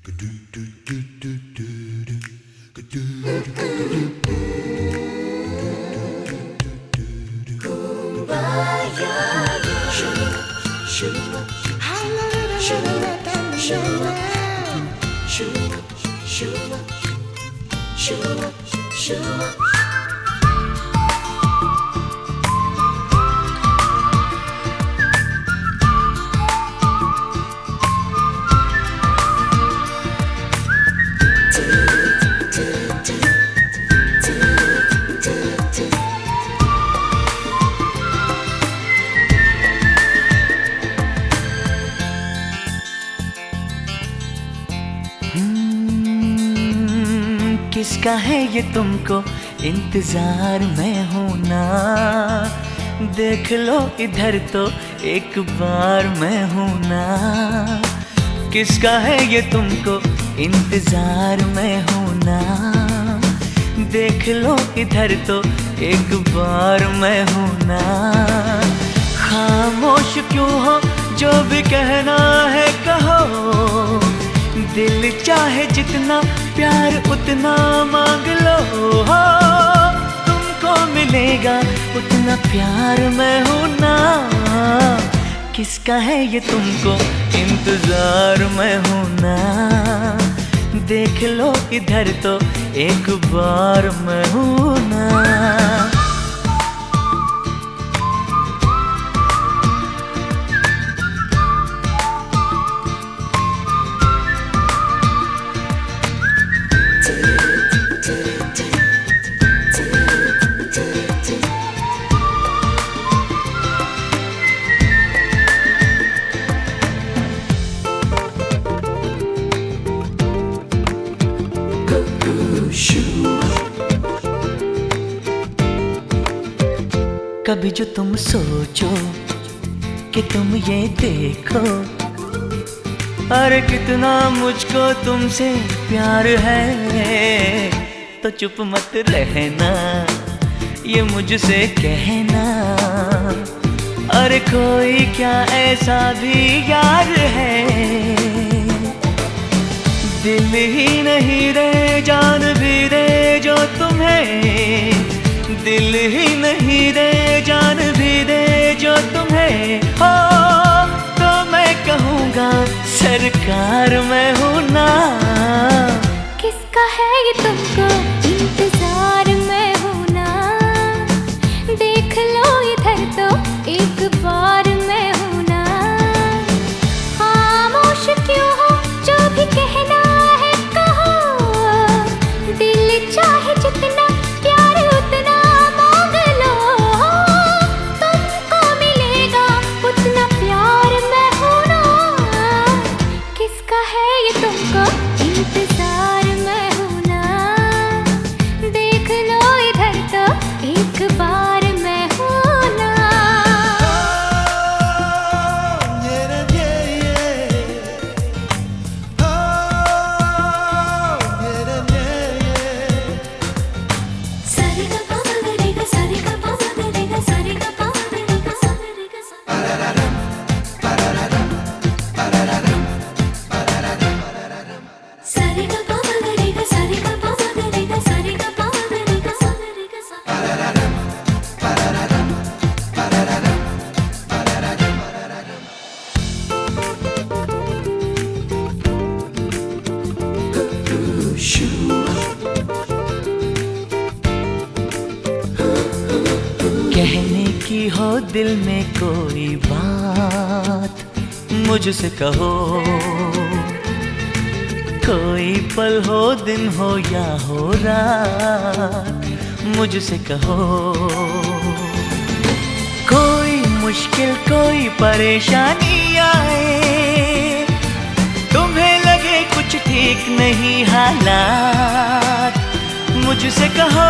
किसका है ये तुमको इंतजार में हूँ ना, देख लो इधर तो एक बार मैं हूँ ना। किसका है ये तुमको इंतजार में हूँ ना, देख लो इधर तो एक बार मैं हूँ ना। खामोश क्यों हो, जो भी कहना है कहो, दिल चाहे जितना प्यार उतना मांग लो। हो तुमको मिलेगा उतना प्यार मैं हूँ ना। किसका है ये तुमको इंतजार मैं हूँ ना, देख लो इधर तो एक बार मैं हूँ ना। कभी जो तुम सोचो कि तुम ये देखो, अरे कितना मुझको तुमसे प्यार है, तो चुप मत रहना ये मुझसे कहना। अरे कोई क्या ऐसा भी यार है, दिल ही नहीं रे जान भी दे जो तुम्हें, दिल ही नहीं दे जान भी दे जो तुम्हें। हो तो मैं कहूँगा सरकार मैं हूँ ना। किसका है ये तुमको इंतजार मैं हूँ ना, देख लो इधर तो एक बार मैं हूँ ना। खामोश क्यों हो, जो भी कहना है कहो, दिल चाहे जितना प्यार उतना मांग लो। तुमको मिलेगा उतना प्यार मैं हूँ ना। किसका है ये तुमको इंतजार मैं हूँ ना, देख लो इधर तो एक बार मैं हूँ ना। कहने की हो दिल में कोई बात मुझसे कहो, कोई पल हो दिन हो या हो रात मुझसे कहो। कोई मुश्किल कोई परेशानी आए, तुम्हें लगे कुछ ठीक नहीं हालात मुझसे कहो।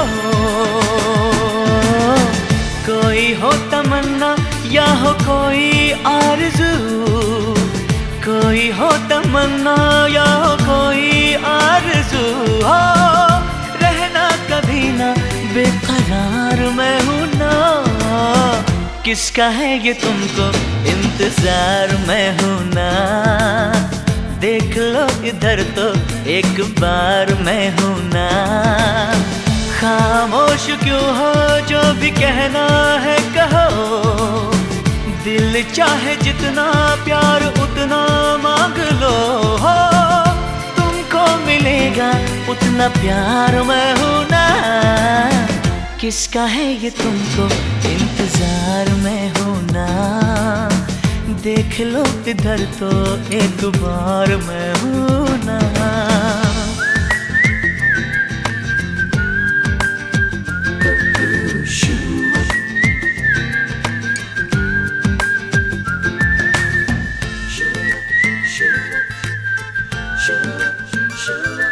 कोई हो तमन्ना या हो कोई आरज़ू, कोई हो तमन्ना या हो कोई आरज़ू। हो रहना कभी ना बेकरार मैं हूँ ना। किसका है ये तुमको इंतजार मैं हूँ ना, देख देख लो इधर तो एक बार मैं हूं ना। खामोश क्यों हो, जो भी कहना है कहो। दिल चाहे जितना प्यार उतना मांग लो हो। तुमको मिलेगा उतना प्यार मैं हूं ना। किसका है ये तुमको इंतजार में हूं ना। देख लो इधर तो एक बार मैं हूं ना। Sure.